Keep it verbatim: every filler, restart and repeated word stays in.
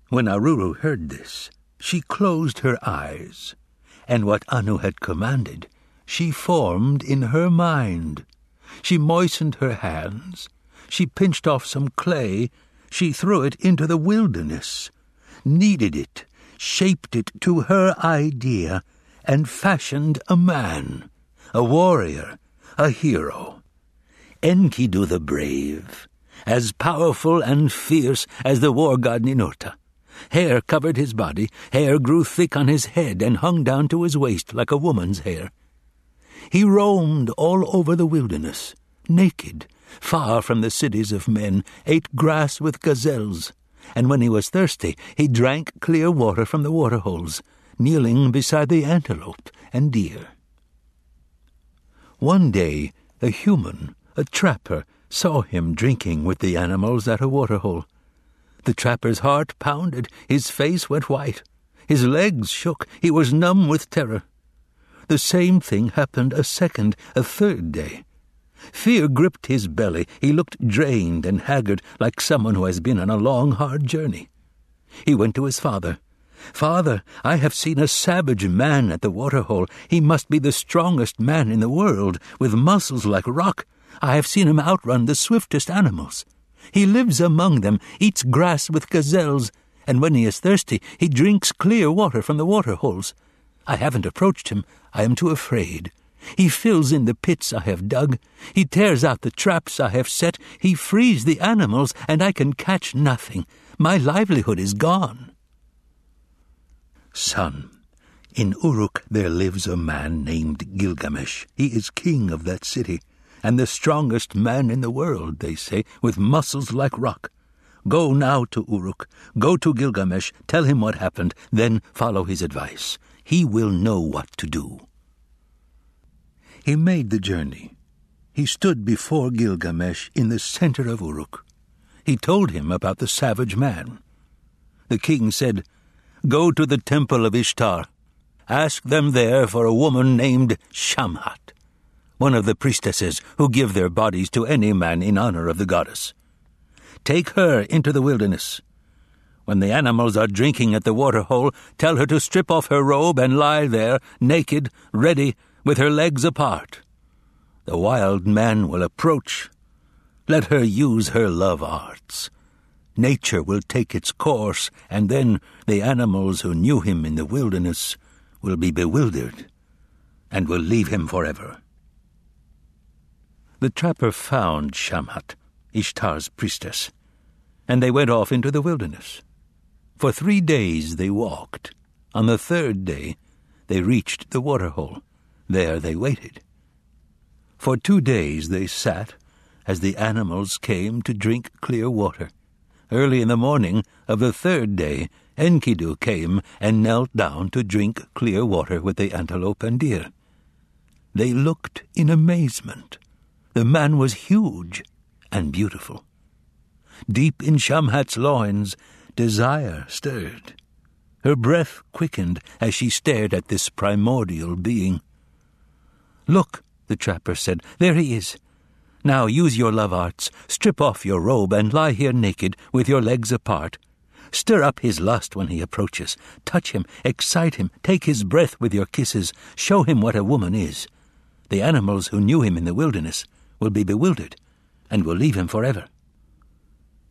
When Aruru heard this, she closed her eyes, and what Anu had commanded she formed in her mind. She moistened her hands, she pinched off some clay, she threw it into the wilderness, kneaded it, shaped it to her idea, and fashioned a man, a warrior, a hero. Enkidu the brave, as powerful and fierce as the war god Ninurta. Hair covered his body, hair grew thick on his head and hung down to his waist like a woman's hair. He roamed all over the wilderness, naked, far from the cities of men, ate grass with gazelles, and when he was thirsty, he drank clear water from the waterholes, kneeling beside the antelope and deer. One day, a human, a trapper, saw him drinking with the animals at a waterhole. The trapper's heart pounded, his face went white, his legs shook, he was numb with terror. The same thing happened a second, a third day. Fear gripped his belly, he looked drained and haggard like someone who has been on a long, hard journey. He went to his father. "Father, I have seen a savage man at the waterhole. He must be the strongest man in the world, with muscles like rock. I have seen him outrun the swiftest animals. He lives among them, eats grass with gazelles, and when he is thirsty, he drinks clear water from the waterholes. I haven't approached him. I am too afraid. He fills in the pits I have dug. He tears out the traps I have set. He frees the animals, and I can catch nothing. My livelihood is gone." "Son, in Uruk there lives a man named Gilgamesh. He is king of that city, and the strongest man in the world, they say, with muscles like rock. Go now to Uruk. Go to Gilgamesh. Tell him what happened. Then follow his advice. He will know what to do." He made the journey. He stood before Gilgamesh in the center of Uruk. He told him about the savage man. The king said, "Go to the temple of Ishtar. Ask them there for a woman named Shamhat, one of the priestesses who give their bodies to any man in honor of the goddess. Take her into the wilderness. When the animals are drinking at the waterhole, tell her to strip off her robe and lie there, naked, ready, with her legs apart. The wild man will approach. Let her use her love arts. Nature will take its course, and then the animals who knew him in the wilderness will be bewildered and will leave him forever." The trapper found Shamhat, Ishtar's priestess, and they went off into the wilderness. For three days they walked. On the third day they reached the waterhole. There they waited. For two days they sat as the animals came to drink clear water. Early in the morning of the third day, Enkidu came and knelt down to drink clear water with the antelope and deer. They looked in amazement. The man was huge and beautiful. Deep in Shamhat's loins, desire stirred. Her breath quickened as she stared at this primordial being. "Look," the trapper said, "there he is. Now use your love arts. Strip off your robe and lie here naked with your legs apart. Stir up his lust when he approaches. Touch him, excite him, take his breath with your kisses. Show him what a woman is. The animals who knew him in the wilderness will be bewildered and will leave him forever."